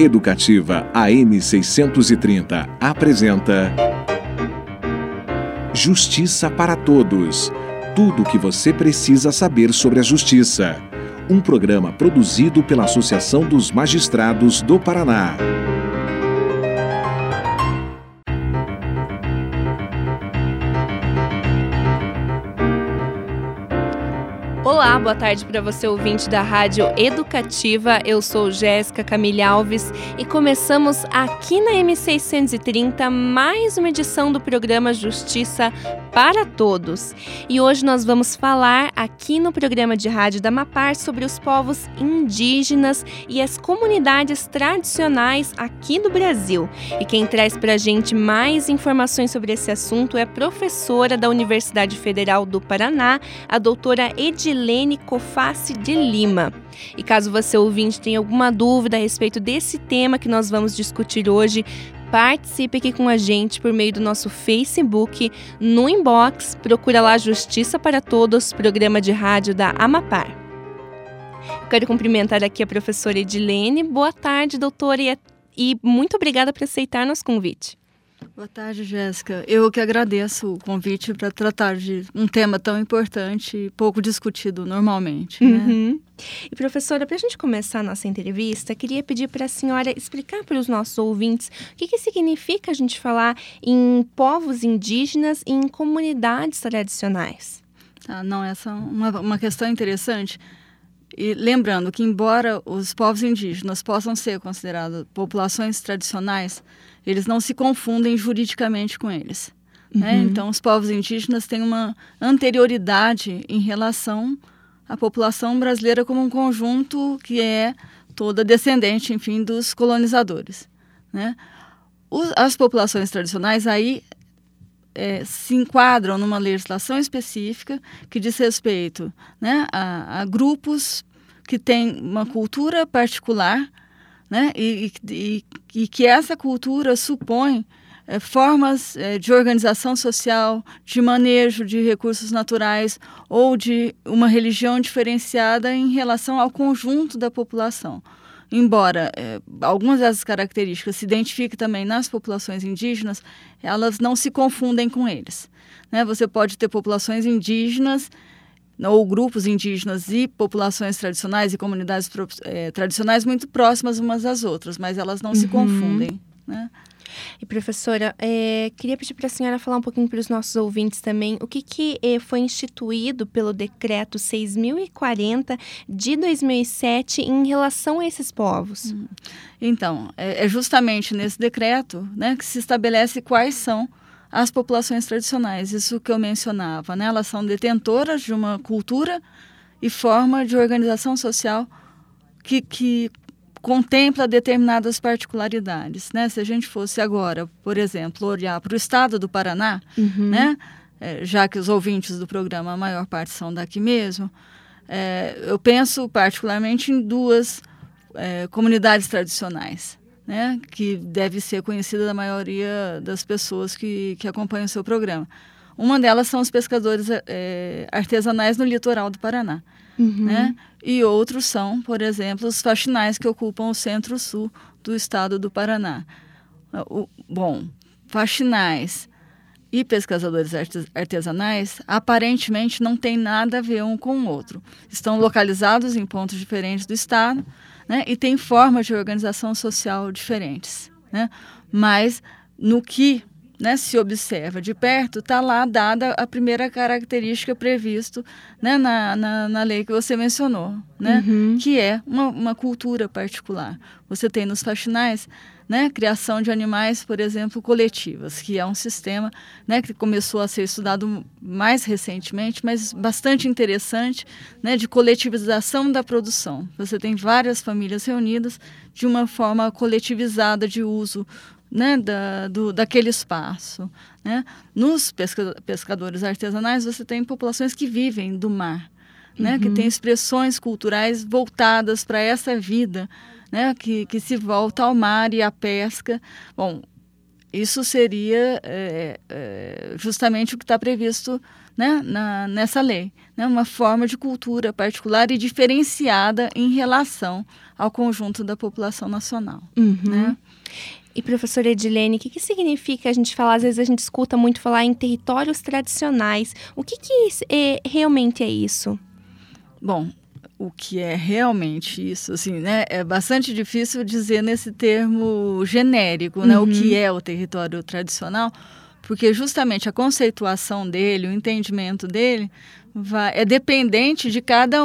Educativa AM 630 apresenta Justiça para Todos. Tudo o que você precisa saber sobre a justiça. Um programa produzido pela Associação dos Magistrados do Paraná. Olá, boa tarde para você ouvinte da Rádio Educativa. Eu sou Jéssica Camille Alves e começamos aqui na M630 mais uma edição do programa Justiça para Todos. E hoje nós vamos falar aqui no programa de rádio da Amapar sobre os povos indígenas e as comunidades tradicionais aqui do Brasil. E quem traz para a gente mais informações sobre esse assunto é a professora da Universidade Federal do Paraná, a doutora Edilene Coface de Lima. E caso você ouvinte tenha alguma dúvida a respeito desse tema que nós vamos discutir hoje, participe aqui com a gente por meio do nosso Facebook, no inbox, procura lá Justiça para Todos, programa de rádio da Amapar. Eu quero cumprimentar aqui a professora Edilene. Boa tarde, doutora, e muito obrigada por aceitar nosso convite. Boa tarde, Jéssica. Eu que agradeço o convite para tratar de um tema tão importante e pouco discutido normalmente. Né? E, professora, para a gente começar a nossa entrevista, queria pedir para a senhora explicar para os nossos ouvintes o que significa a gente falar em povos indígenas e em comunidades tradicionais. Essa é uma questão interessante. E lembrando que, embora os povos indígenas possam ser considerados populações tradicionais, eles não se confundem juridicamente com eles. Né? Então, os povos indígenas têm uma anterioridade em relação à população brasileira como um conjunto que é toda descendente, enfim, dos colonizadores. Né? As populações tradicionais aí se enquadram numa legislação específica que diz respeito, né, a grupos que têm uma cultura particular, né, e que essa cultura supõe formas de organização social, de manejo de recursos naturais ou de uma religião diferenciada em relação ao conjunto da população. Embora algumas dessas características se identifiquem também nas populações indígenas, elas não se confundem com eles. Né? Você pode ter populações indígenas ou grupos indígenas e populações tradicionais e comunidades tradicionais muito próximas umas das outras, mas elas não se confundem. Né? E, professora, queria pedir para a senhora falar um pouquinho para os nossos ouvintes também o que foi instituído pelo Decreto 6.040 de 2007 em relação a esses povos. Então, é justamente nesse decreto, né, que se estabelece quais são as populações tradicionais. Isso que eu mencionava, né? Elas são detentoras de uma cultura e forma de organização social que contempla determinadas particularidades. Né? Se a gente fosse agora, por exemplo, olhar para o estado do Paraná, né? Já que os ouvintes do programa, a maior parte são daqui mesmo, eu penso particularmente em duas comunidades tradicionais, né? Que deve ser conhecida da maioria das pessoas que acompanham o seu programa. Uma delas são os pescadores artesanais no litoral do Paraná. Né? E outros são, por exemplo, os faxinais que ocupam o centro-sul do estado do Paraná. Faxinais e pescadores artesanais aparentemente não têm nada a ver um com o outro. Estão localizados em pontos diferentes do estado, né? E têm formas de organização social diferentes. Né? Mas no que, né, se observa de perto, está lá dada a primeira característica prevista, né, na lei que você mencionou, né, que é uma cultura particular. Você tem nos faxinais, né, criação de animais, por exemplo, coletivas, que é um sistema, né, que começou a ser estudado mais recentemente, mas bastante interessante, né, de coletivização da produção. Você tem várias famílias reunidas de uma forma coletivizada de uso, né, daquele espaço. Né? Nos pescadores artesanais, você tem populações que vivem do mar, né, que têm expressões culturais voltadas para essa vida, né, que se volta ao mar e à pesca. Bom, isso seria justamente o que está previsto né, nessa lei, né, uma forma de cultura particular e diferenciada em relação ao conjunto da população nacional. Né? E, professora Edilene, o que significa a gente falar, às vezes a gente escuta muito falar em territórios tradicionais. O que realmente é isso? Bom, o que é realmente isso, assim, né, é bastante difícil dizer nesse termo genérico, né, o que é o território tradicional, porque justamente a conceituação dele, o entendimento dele, é dependente de cada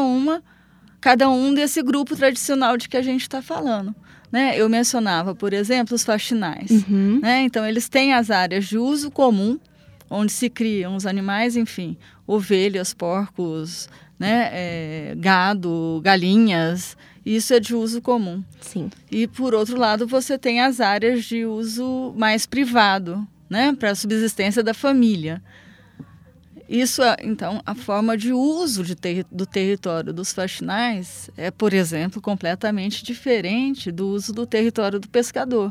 um desse grupo tradicional de que a gente está falando. Né? Eu mencionava, por exemplo, os faxinais. Né? Então, eles têm as áreas de uso comum, onde se criam os animais, enfim, ovelhas, porcos, né? Gado, galinhas, isso é de uso comum. Sim. E, por outro lado, você tem as áreas de uso mais privado, né? Para a subsistência da família. Isso, então, a forma de uso do território dos faxinais é, por exemplo, completamente diferente do uso do território do pescador.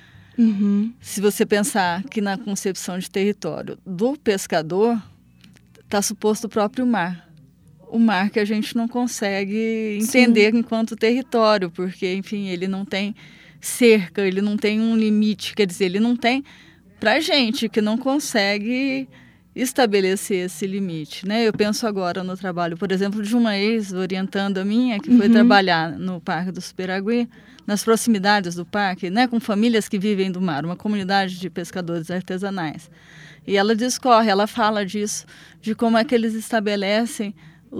Se você pensar que na concepção de território do pescador está suposto o próprio mar. O mar que a gente não consegue entender enquanto território, porque, enfim, ele não tem cerca, ele não tem um limite, quer dizer, ele não tem, para gente que não consegue estabelecer esse limite, né? Eu penso agora no trabalho, por exemplo, de uma ex-orientanda minha que foi trabalhar no Parque do Superagui, nas proximidades do parque, né, com famílias que vivem do mar, uma comunidade de pescadores artesanais. E ela ela fala disso, de como é que eles estabelecem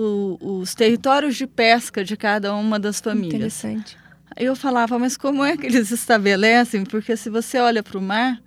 os territórios de pesca de cada uma das famílias. Interessante. Eu falava, mas como é que eles estabelecem? Porque se você olha para o mar,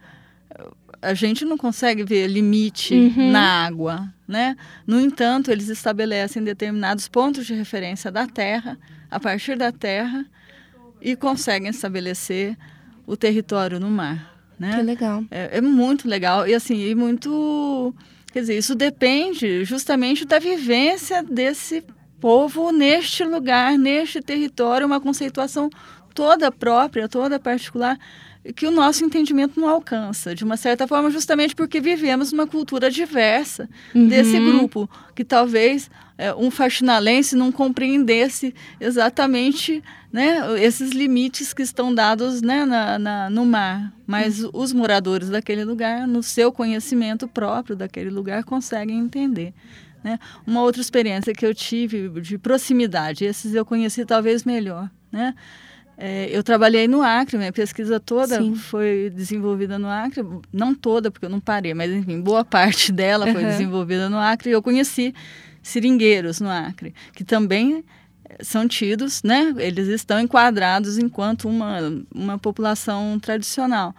a gente não consegue ver limite na água, né? No entanto, eles estabelecem determinados pontos de referência da terra, a partir da terra, e conseguem estabelecer o território no mar, né? Que legal. É muito legal e assim, muito, quer dizer, isso depende justamente da vivência desse povo neste lugar, neste território, uma conceituação toda própria, toda particular, que o nosso entendimento não alcança, de uma certa forma, justamente porque vivemos uma cultura diversa desse grupo, que talvez um faxinalense não compreendesse exatamente, né, esses limites que estão dados, né, no mar, mas os moradores daquele lugar, no seu conhecimento próprio daquele lugar, conseguem entender. Né? Uma outra experiência que eu tive de proximidade, esses eu conheci talvez melhor, né? Eu trabalhei no Acre, minha pesquisa toda foi desenvolvida no Acre, não toda, porque eu não parei, mas enfim, boa parte dela foi desenvolvida no Acre, e eu conheci seringueiros no Acre, que também são tidos, né? Eles estão enquadrados enquanto uma população tradicional.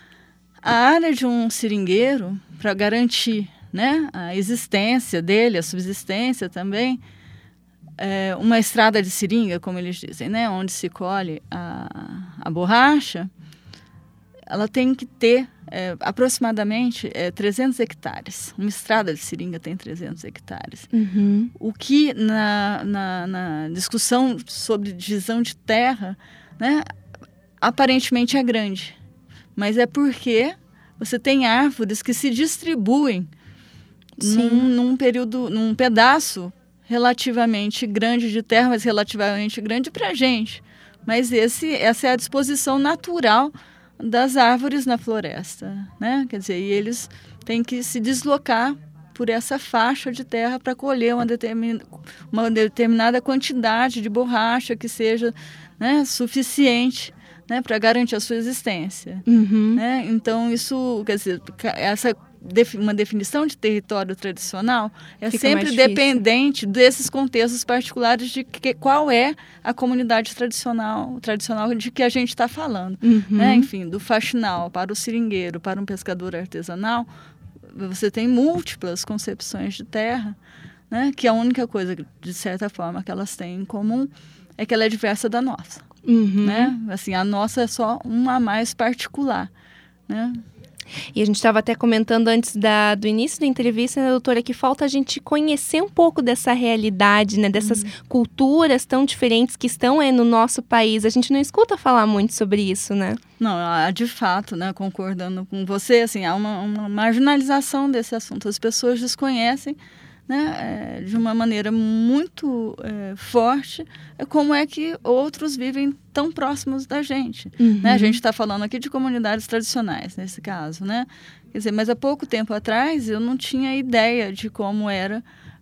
A área de um seringueiro, para garantir, né, a existência dele, a subsistência também, uma estrada de seringa, como eles dizem, né, onde se colhe a borracha, ela tem que ter aproximadamente 300 hectares. Uma estrada de seringa tem 300 hectares. O que na discussão sobre divisão de terra, né, aparentemente é grande, mas é porque você tem árvores que se distribuem num pedaço relativamente grande de terra, mas relativamente grande para a gente. Mas essa é a disposição natural das árvores na floresta, né? Quer dizer, e eles têm que se deslocar por essa faixa de terra para colher uma determinada quantidade de borracha que seja, né, suficiente, né, para garantir a sua existência. Né? Então, isso, quer dizer, uma definição de território tradicional fica sempre dependente desses contextos particulares de qual é a comunidade tradicional de que a gente está falando. Né? Enfim, do faxinal para o seringueiro, para um pescador artesanal, você tem múltiplas concepções de terra, né? Que a única coisa, de certa forma, que elas têm em comum é que ela é diversa da nossa. Né? Assim, a nossa é só uma mais particular. Né? E a gente estava até comentando antes do início da entrevista, né, doutora, que falta a gente conhecer um pouco dessa realidade, né, dessas culturas tão diferentes que estão no nosso país. A gente não escuta falar muito sobre isso, né? Não, de fato, né, concordando com você, assim, há uma marginalização desse assunto. As pessoas desconhecem, né, de uma maneira muito forte, como é que outros vivem tão próximos da gente. Né? A gente está falando aqui de comunidades tradicionais, nesse caso, né? Quer dizer, mas há pouco tempo atrás eu não tinha ideia de como era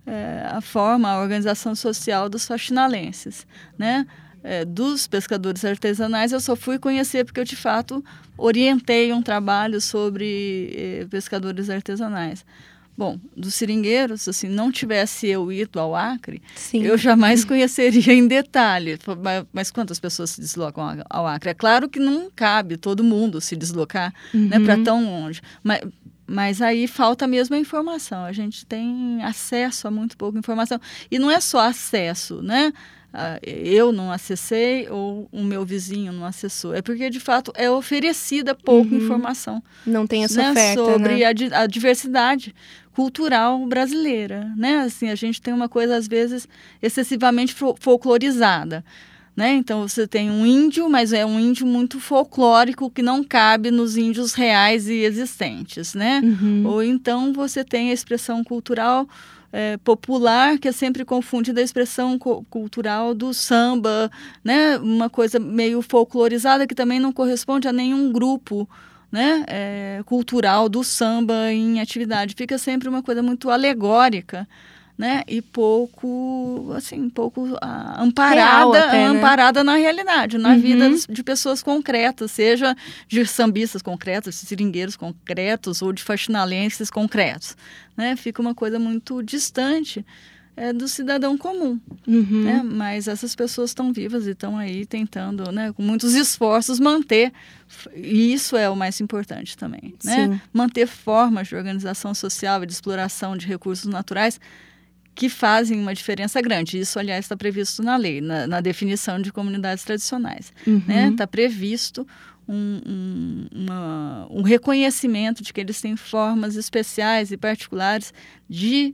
a organização social dos faxinalenses, né? Dos pescadores artesanais eu só fui conhecer porque eu, de fato, orientei um trabalho sobre pescadores artesanais. Bom, dos seringueiros, assim, não tivesse eu ido ao Acre, sim, eu jamais conheceria em detalhe. Mas quantas pessoas se deslocam ao Acre? É claro que não cabe todo mundo se deslocar, né, para tão longe. Mas aí falta mesmo a informação. A gente tem acesso a muito pouca informação. E não é só acesso, né? Eu não acessei ou o meu vizinho não acessou. É porque, de fato, é oferecida pouca informação. Não tem essa oferta, sobre, né? a diversidade cultural brasileira, né? Assim, a gente tem uma coisa, às vezes, excessivamente folclorizada, né? Então, você tem um índio, mas é um índio muito folclórico que não cabe nos índios reais e existentes, né? Ou então você tem a expressão cultural popular, que é sempre confundida a expressão cultural do samba, né? Uma coisa meio folclorizada que também não corresponde a nenhum grupo, né? Cultural do samba em atividade. Fica sempre uma coisa muito alegórica, né? E pouco amparada, até, né? Amparada na realidade, na vida de pessoas concretas, seja de sambistas concretos, de seringueiros concretos ou de faxinalenses concretos, né? Fica uma coisa muito distante do cidadão comum, né? Mas essas pessoas estão vivas e estão aí tentando, né, com muitos esforços, manter, e isso é o mais importante também, né? Manter formas de organização social e de exploração de recursos naturais que fazem uma diferença grande. Isso, aliás, está previsto na lei, na definição de comunidades tradicionais. Né? Está previsto um reconhecimento de que eles têm formas especiais e particulares de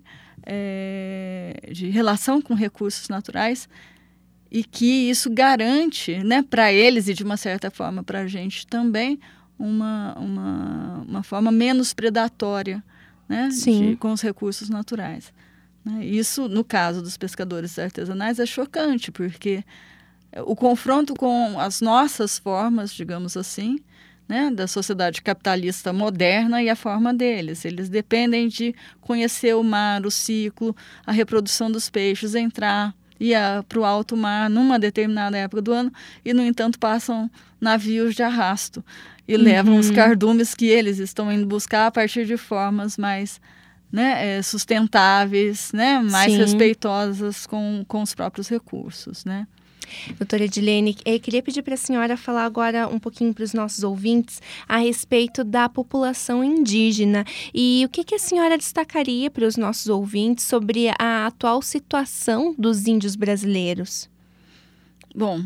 relação com recursos naturais e que isso garante, né, para eles e, de uma certa forma, para a gente também, uma forma menos predatória, né, com os recursos naturais. Isso, no caso dos pescadores artesanais, é chocante, porque o confronto com as nossas formas, digamos assim, né, da sociedade capitalista moderna e a forma deles. Eles dependem de conhecer o mar, o ciclo, a reprodução dos peixes, entrar, ir para o alto mar numa determinada época do ano e, no entanto, passam navios de arrasto e levam os cardumes que eles estão indo buscar a partir de formas mais, né, sustentáveis, né, mais respeitosas com os próprios recursos, né? Doutora Edilene, eu queria pedir para a senhora falar agora um pouquinho para os nossos ouvintes a respeito da população indígena e o que a senhora destacaria para os nossos ouvintes sobre a atual situação dos índios brasileiros. Bom,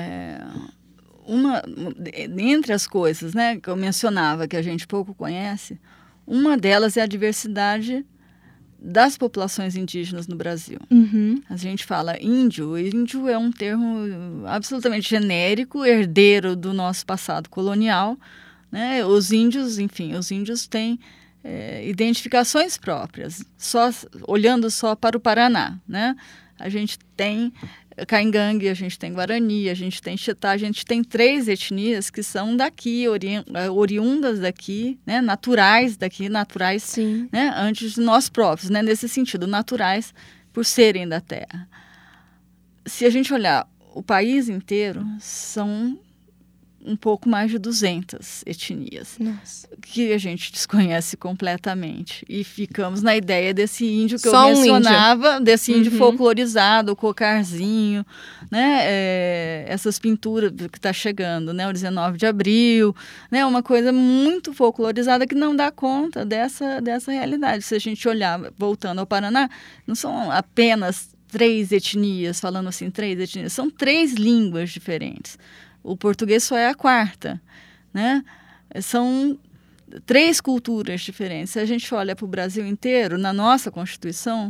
entre as coisas, né, que eu mencionava que a gente pouco conhece, uma delas é a diversidade das populações indígenas no Brasil. A gente fala índio. Índio é um termo absolutamente genérico, herdeiro do nosso passado colonial, né? Os índios têm identificações próprias, olhando só para o Paraná, né? A gente tem Caingangue, a gente tem Guarani, a gente tem Xetá, a gente tem 3 etnias que são daqui, oriundas daqui, né, naturais daqui, né, antes de nós próprios, né, nesse sentido, naturais por serem da terra. Se a gente olhar o país inteiro, são um pouco mais de 200 etnias. Nossa. Que a gente desconhece completamente. E ficamos na ideia desse índio que eu mencionava, desse índio folclorizado, o cocarzinho, né? Essas pinturas que está chegando, né? O 19 de abril, né? Uma coisa muito folclorizada que não dá conta dessa realidade. Se a gente olhar, voltando ao Paraná, não são apenas 3 etnias, falando assim, 3 etnias, são 3 línguas diferentes. O português só é a 4ª, né? São 3 culturas diferentes. Se a gente olha para o Brasil inteiro, na nossa Constituição,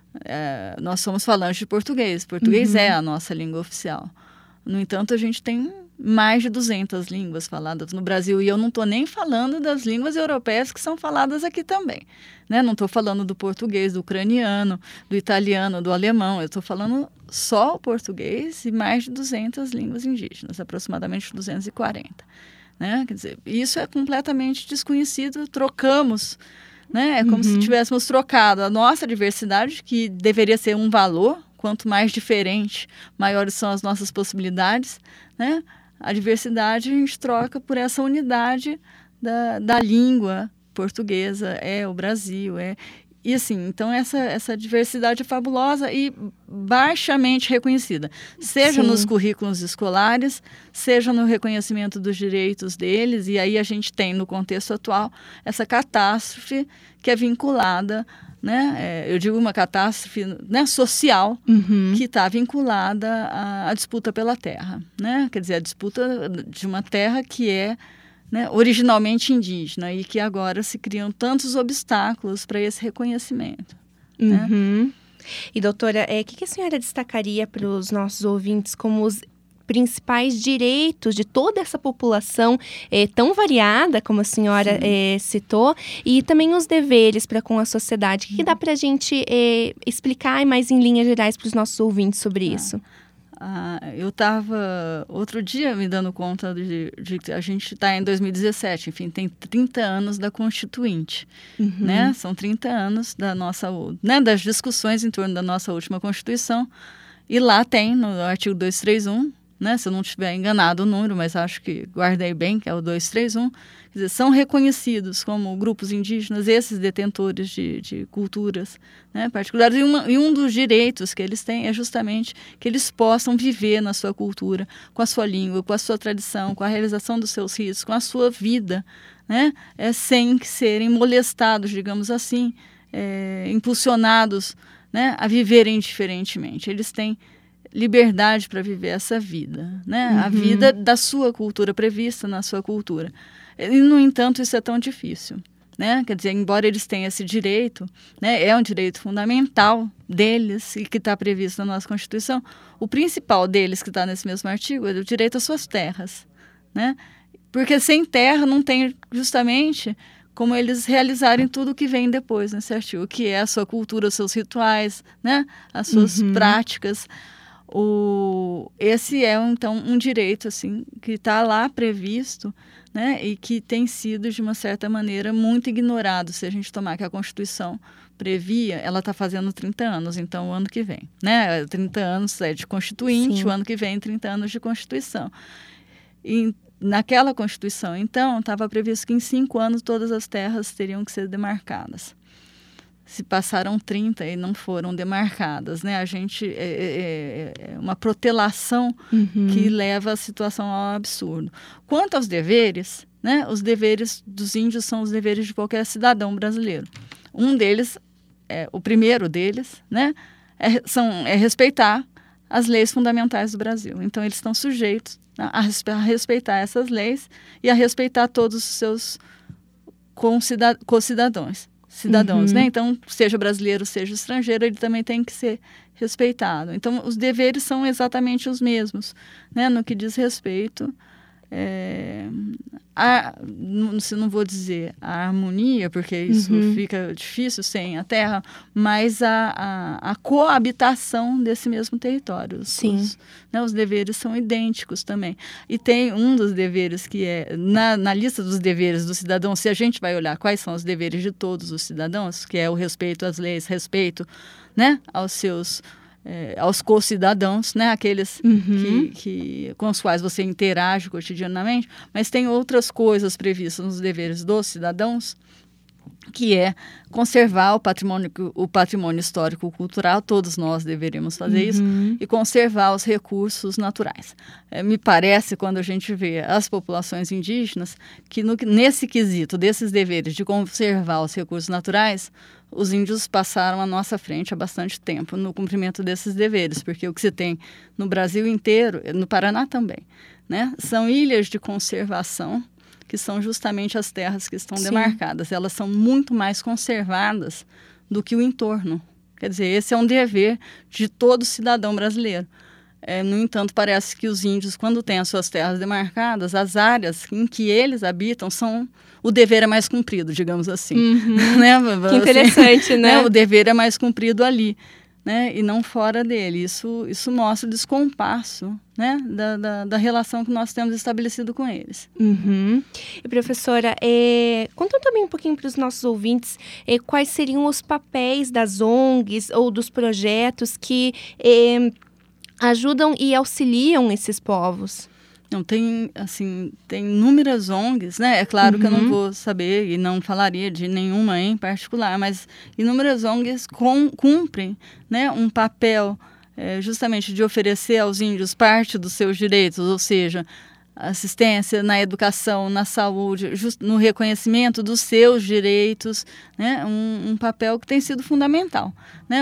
nós somos falantes de português. Português é a nossa língua oficial. No entanto, a gente tem mais de 200 línguas faladas no Brasil. E eu não estou nem falando das línguas europeias que são faladas aqui também. Né? Não estou falando do português, do ucraniano, do italiano, do alemão. Eu estou falando só o português e mais de 200 línguas indígenas, aproximadamente 240. Né? Quer dizer, isso é completamente desconhecido. Trocamos, né? É como se tivéssemos trocado a nossa diversidade, que deveria ser um valor. Quanto mais diferente, maiores são as nossas possibilidades, né? A diversidade a gente troca por essa unidade da língua portuguesa, o Brasil, E assim, então essa diversidade é fabulosa e baixamente reconhecida, seja nos currículos escolares, seja no reconhecimento dos direitos deles, e aí a gente tem no contexto atual essa catástrofe que é vinculada, né? Eu digo uma catástrofe, né, social, que está vinculada à disputa pela terra, né? Quer dizer, a disputa de uma terra que é, né, originalmente indígena e que agora se criam tantos obstáculos para esse reconhecimento. Né? E, doutora, o que a senhora destacaria para os nossos ouvintes como os principais direitos de toda essa população tão variada, como a senhora citou, e também os deveres para com a sociedade? O que dá para a gente explicar mais em linhas gerais para os nossos ouvintes sobre isso? Eu estava outro dia me dando conta de que a gente está em 2017, enfim, tem 30 anos da Constituinte, né? São 30 anos da nossa, né, das discussões em torno da nossa última Constituição, e lá tem, no artigo 231, né, se eu não estiver enganado o número, mas acho que guardei bem, que é o 231, quer dizer, são reconhecidos como grupos indígenas esses detentores de culturas, né, particulares, e um dos direitos que eles têm é justamente que eles possam viver na sua cultura, com a sua língua, com a sua tradição, com a realização dos seus ritos, com a sua vida, né, sem serem molestados, digamos assim, impulsionados, né, a viverem diferentemente. Eles têm liberdade para viver essa vida, né? A vida da sua cultura, prevista na sua cultura. E, no entanto, isso é tão difícil, né? Quer dizer, embora eles tenham esse direito, né, é um direito fundamental deles e que está previsto na nossa Constituição, o principal deles, que está nesse mesmo artigo, é o direito às suas terras, né? Porque sem terra não tem justamente como eles realizarem tudo o que vem depois nesse artigo, que é a sua cultura, os seus rituais, né? As suas práticas. Esse é, então, um direito assim, que está lá previsto, né, e que tem sido, de uma certa maneira, muito ignorado. Se a gente tomar que a Constituição previa, ela está fazendo 30 anos, então o ano que vem. Né? 30 anos é de Constituinte, o ano que vem 30 anos de Constituição. E naquela Constituição, então, estava previsto que em 5 anos todas as terras teriam que ser demarcadas. Se passaram 30 e não foram demarcadas, né? A gente uma protelação que leva a situação ao absurdo. Quanto aos deveres, né? Os deveres dos índios são os deveres de qualquer cidadão brasileiro. Um deles, o primeiro deles, né? É respeitar as leis fundamentais do Brasil. Então, eles estão sujeitos a respeitar essas leis e a respeitar todos os seus concidadãos. Né? Então, seja brasileiro, seja estrangeiro, ele também tem que ser respeitado. Então, os deveres são exatamente os mesmos, né? No que diz respeito não vou dizer a harmonia, porque isso fica difícil sem a terra, mas a coabitação desse mesmo território. Os deveres são idênticos também. E tem um dos deveres que é, na lista dos deveres do cidadão, se a gente vai olhar quais são os deveres de todos os cidadãos, que é o respeito às leis, respeito, né, aos co-cidadãos, né, aqueles com os quais você interage cotidianamente, mas tem outras coisas previstas nos deveres dos cidadãos, que é conservar o patrimônio histórico-cultural, todos nós deveríamos fazer isso, e conservar os recursos naturais. Me parece, quando a gente vê as populações indígenas, que nesse quesito desses deveres de conservar os recursos naturais, os índios passaram à nossa frente há bastante tempo no cumprimento desses deveres, porque o que se tem no Brasil inteiro, no Paraná também, né, são ilhas de conservação que são justamente as terras que estão Sim. demarcadas. Elas são muito mais conservadas do que o entorno. Quer dizer, esse é um dever de todo cidadão brasileiro. No entanto, parece que os índios, quando têm as suas terras demarcadas, as áreas em que eles habitam o dever é mais cumprido, digamos assim. Né? Que interessante, assim, né? O dever é mais cumprido ali, né? E não fora dele. Isso mostra o descompasso, né? da relação que nós temos estabelecido com eles. E professora, conta também um pouquinho para os nossos ouvintes quais seriam os papéis das ONGs ou dos projetos que ajudam e auxiliam esses povos. Não, tem inúmeras ONGs, né? É claro que eu não vou saber e não falaria de nenhuma em particular, mas inúmeras ONGs cumprem, né, um papel justamente de oferecer aos índios parte dos seus direitos, ou seja, assistência na educação, na saúde, no reconhecimento dos seus direitos, né? Um papel que tem sido fundamental, né?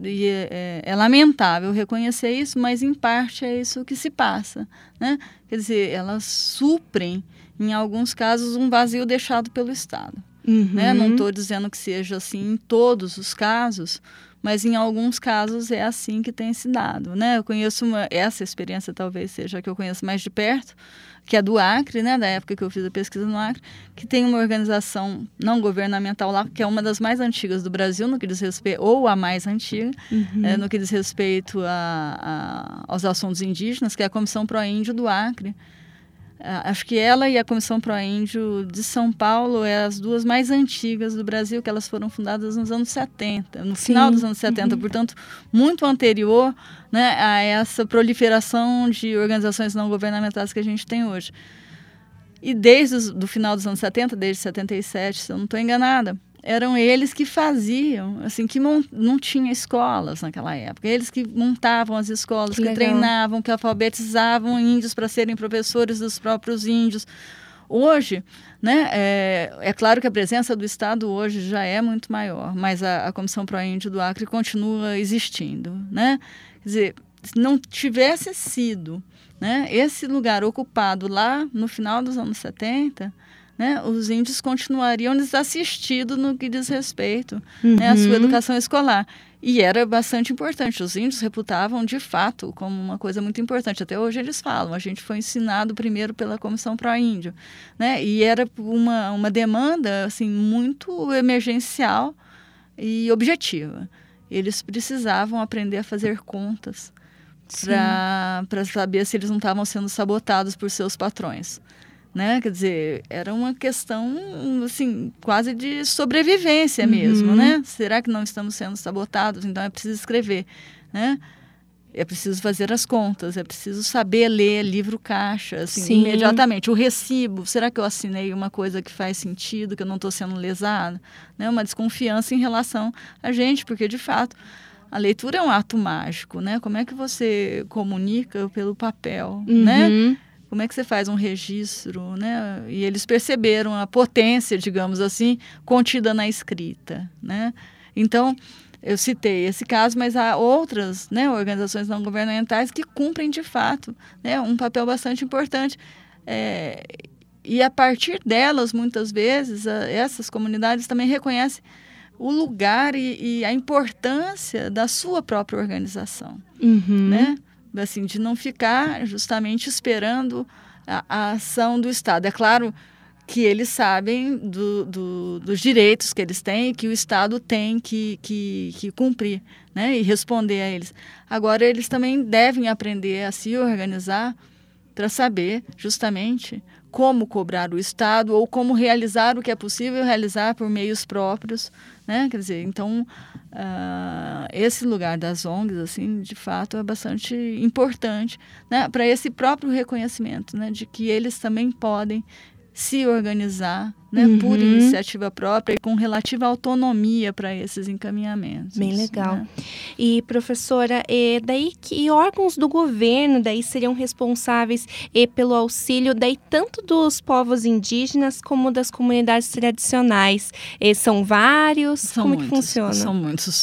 É lamentável reconhecer isso, mas em parte é isso que se passa, né? Quer dizer, elas suprem, em alguns casos, um vazio deixado pelo Estado. Né? Não estou dizendo que seja assim em todos os casos, mas em alguns casos é assim que tem se dado, né? Eu conheço essa experiência talvez seja a que eu conheço mais de perto, que é do Acre, né? Da época que eu fiz a pesquisa no Acre, que tem uma organização não governamental lá, que é uma das mais antigas do Brasil, no que diz respeito, ou a mais antiga, no que diz respeito aos assuntos indígenas, que é a Comissão Pró-Índio do Acre. Acho que ela e a Comissão Pró-Índio de São Paulo é as duas mais antigas do Brasil, que elas foram fundadas nos anos 70, no final dos anos 70, portanto, muito anterior, né, a essa proliferação de organizações não governamentais que a gente tem hoje. E desde o final dos anos 70, desde 77, se eu não estou enganada, eram eles que faziam, assim, que não tinha escolas naquela época. Eles que montavam as escolas, que treinavam, que alfabetizavam índios para serem professores dos próprios índios. Hoje, né, é claro que a presença do Estado hoje já é muito maior, mas a Comissão Pró-Índio do Acre continua existindo, né? Quer dizer, se não tivesse sido, né, esse lugar ocupado lá no final dos anos 70... né, os índios continuariam desassistidos no que diz respeito, né, à sua educação escolar. E era bastante importante. Os índios reputavam, de fato, como uma coisa muito importante. Até hoje eles falam, a gente foi ensinado primeiro pela Comissão Pró-Índio, né, e era uma demanda assim, muito emergencial e objetiva. Eles precisavam aprender a fazer contas para saber se eles não estavam sendo sabotados por seus patrões. Né? Quer dizer, era uma questão assim, quase de sobrevivência mesmo, né? Será que não estamos sendo sabotados? Então é preciso escrever, né? É preciso fazer as contas, é preciso saber ler livro caixa, assim, imediatamente. O recibo, será que eu assinei uma coisa que faz sentido, que eu não estou sendo lesado? Né? Uma desconfiança em relação a gente, porque de fato a leitura é um ato mágico, né? Como é que você comunica pelo papel, né? Como é que você faz um registro, né? E eles perceberam a potência, digamos assim, contida na escrita, né? Então, eu citei esse caso, mas há outras, né, organizações não governamentais que cumprem, de fato, né, um papel bastante importante. E a partir delas, muitas vezes, essas comunidades também reconhecem o lugar e a importância da sua própria organização, né? Assim, de não ficar justamente esperando a ação do Estado. É claro que eles sabem dos direitos que eles têm e que o Estado tem que cumprir, né, e responder a eles. Agora, eles também devem aprender a se organizar para saber justamente como cobrar o Estado ou como realizar o que é possível realizar por meios próprios, né? Quer dizer, então, esse lugar das ONGs, assim, de fato, é bastante importante, né, para esse próprio reconhecimento, né, de que eles também podem se organizar né, por iniciativa própria e com relativa autonomia para esses encaminhamentos. Bem legal. Né? E, professora, daí que órgãos do governo daí seriam responsáveis pelo auxílio daí tanto dos povos indígenas como das comunidades tradicionais? São vários? Como que funciona? São muitos,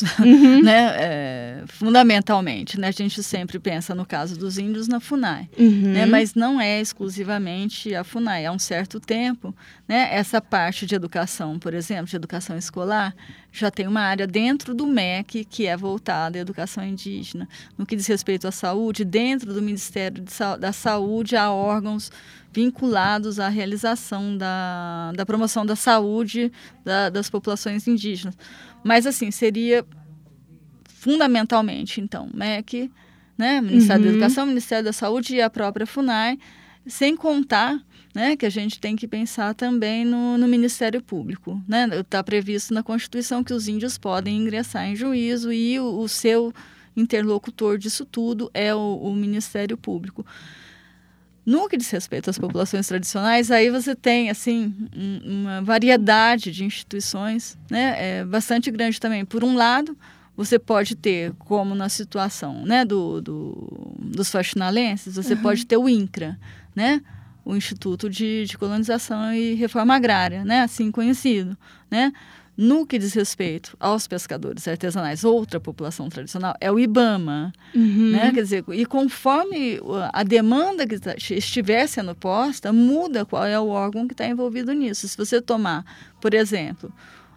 né? Fundamentalmente, né? A gente sempre pensa no caso dos índios na FUNAI, né? Mas não é exclusivamente a FUNAI. Há um certo tempo, né? Essa parte de educação, por exemplo, de educação escolar, já tem uma área dentro do MEC que é voltada à educação indígena. No que diz respeito à saúde, dentro do Ministério da Saúde, há órgãos vinculados à realização da promoção da saúde das populações indígenas. Mas, assim, seria fundamentalmente, então, MEC, né, Ministério da Educação, Ministério da Saúde e a própria FUNAI, sem contar, né, que a gente tem que pensar também no Ministério Público. Né? Está previsto na Constituição que os índios podem ingressar em juízo e o seu interlocutor disso tudo é o Ministério Público. No que diz respeito às populações tradicionais, aí você tem assim, uma variedade de instituições, né, bastante grande também. Por um lado, você pode ter, como na situação, né, dos faxinalenses, você pode ter o INCRA, né, o Instituto de Colonização e Reforma Agrária, né, assim conhecido, né. No que diz respeito aos pescadores artesanais, outra população tradicional, é o IBAMA, né? Quer dizer, e conforme a demanda que estiver sendo posta, muda qual é o órgão que está envolvido nisso. Se você tomar, por exemplo,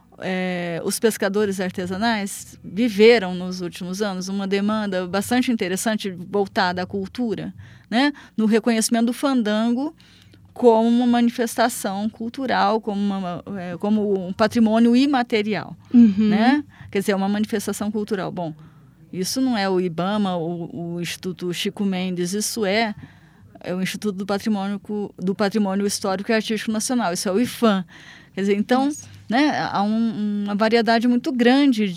os pescadores artesanais viveram nos últimos anos uma demanda bastante interessante voltada à cultura, né? No reconhecimento do fandango como uma manifestação cultural, como um patrimônio imaterial, né? Quer dizer, uma manifestação cultural. Bom, isso não é o IBAMA, o Instituto Chico Mendes, isso é o Instituto do Patrimônio Histórico e Artístico Nacional, isso é o IFAM. Quer dizer, então, né, há uma variedade muito grande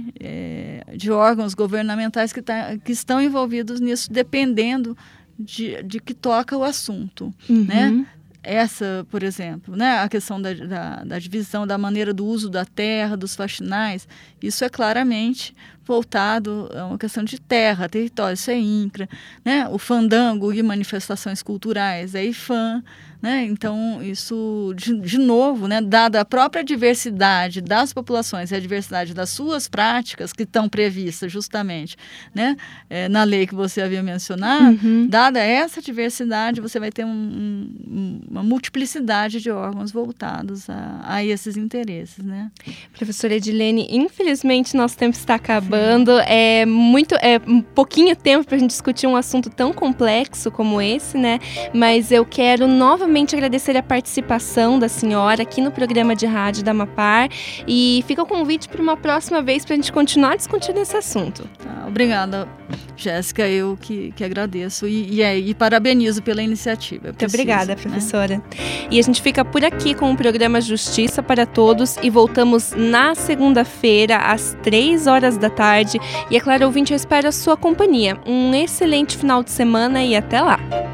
de órgãos governamentais que estão envolvidos nisso, dependendo de que toca o assunto, né? Essa, por exemplo, né, a questão da divisão, da maneira do uso da terra, dos faxinais, isso é claramente voltado a uma questão de terra, território, isso é INCRA, né? O fandango e manifestações culturais é IFAM, né? Então, isso, de novo, né, dada a própria diversidade das populações e a diversidade das suas práticas que estão previstas justamente, né, na lei que você havia mencionado, dada essa diversidade, você vai ter uma multiplicidade de órgãos voltados a esses interesses, né? Professora Edilene, infelizmente nosso tempo está acabando. É um pouquinho tempo para a gente discutir um assunto tão complexo como esse, né? Mas eu quero novamente agradecer a participação da senhora aqui no programa de rádio da Amapar e fica o convite para uma próxima vez para a gente continuar discutindo esse assunto. Obrigada, Jéssica, eu que agradeço e parabenizo pela iniciativa. Muito obrigada, professora. Né? E a gente fica por aqui com o programa Justiça para Todos e voltamos na segunda-feira às 3h da tarde. E é claro, ouvinte, eu espero a sua companhia. Um excelente final de semana e até lá!